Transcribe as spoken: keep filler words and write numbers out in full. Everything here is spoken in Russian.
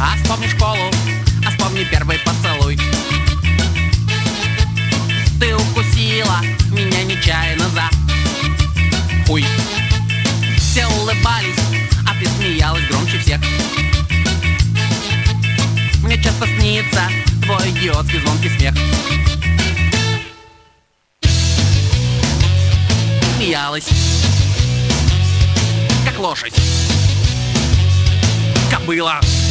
А вспомни школу, а вспомни первый поцелуй. Ты укусила меня нечаянно за хуй. Все улыбались, а ты смеялась громче всех. Мне часто снится твой идиотский звонкий смех. Смеялась, как лошадь, кобыла.